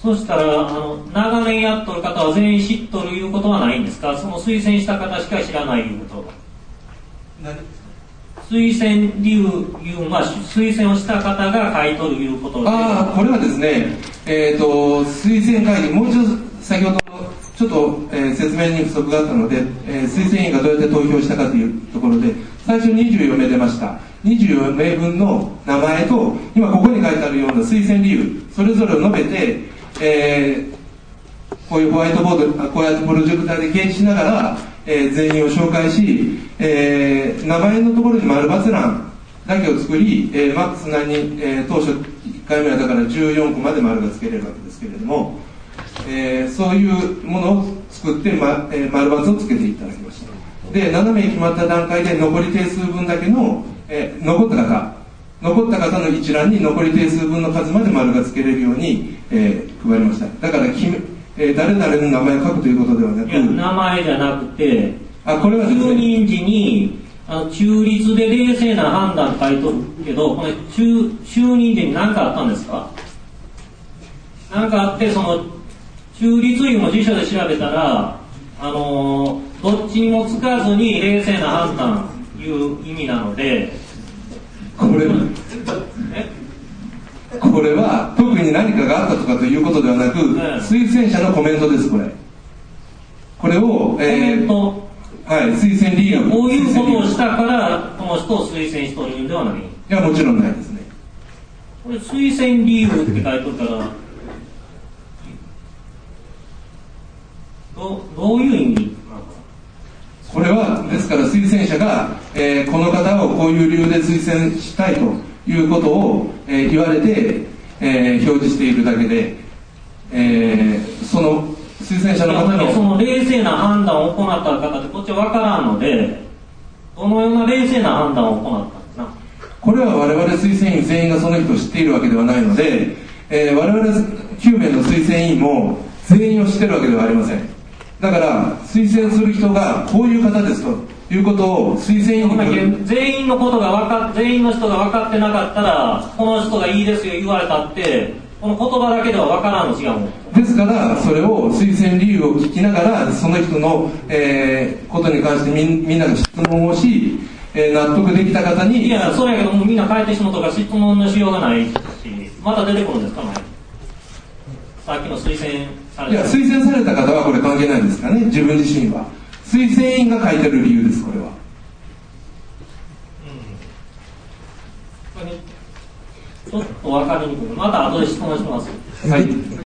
そしたら長年やっとる方は全員知っとるいうことはないんですか？その推薦した方しか知らないいうこと。推薦理由いうのは推薦をした方が書いとるいうことで。 これはですね、推薦会議、もう一度先ほどちょっと、説明に不足があったので、推薦員がどうやって投票したかというところで、最初24名出ました。24名分の名前と今ここに書いてあるような推薦理由それぞれを述べて、こういうホワイトボード、こうやってプロジェクターで掲示しながら、全員を紹介し、名前のところに丸×欄だけを作り、マックス何人、当初1回目はだから14個まで丸がつけれるわけですけれども、そういうものを作って、丸×をつけていただきました。で、7名決まった段階で残り定数分だけの、残った方の一覧に残り定数分の数まで丸がつけれるように、配りました。だから誰々の名前を書くということではなく、 名前じゃなくて、 これはですね、 就任時に中立で冷静な判断書いとるけど、これ就任時に何かあったんですか？何かあって、その中立いうのを辞書で調べたら、どっちにもつかずに冷静な判断いう意味なので、 これは特に何かがあったとかということではなく、推薦者のコメントです。これを、 コメント、 はい、推薦理由、 こういうことをしたからこの人を推薦しとるんではない？いや、もちろんないですね。 これ推薦理由って書いてるからどういう意味なのか。 これはですから推薦者が、この方をこういう理由で推薦したいということを、言われて、表示しているだけで、その推薦者の方のその冷静な判断を行った方ってこっちは分からんので、どのような冷静な判断を行ったんですか？ これは我々推薦員全員がその人を知っているわけではないので、我々9名の推薦員も全員を知っているわけではありません。だから推薦する人がこういう方ですということを推薦員に全員の人が分かってなかったら、この人がいいですよ言われたってこの言葉だけでは分からんの違うもんですから、それを推薦理由を聞きながらその人の、ことに関してみんなが質問をし、納得できた方に、 いや、そうやけどもみんな変えてしまうとか質問のしようがないし、また出てくるんですかね、さっきの推薦された。 いや、推薦された方はこれ関係ないですかね。自分自身は推薦員が書いてる理由です。これは、 ちょっと分かりにくい。また後で質問します。 はい。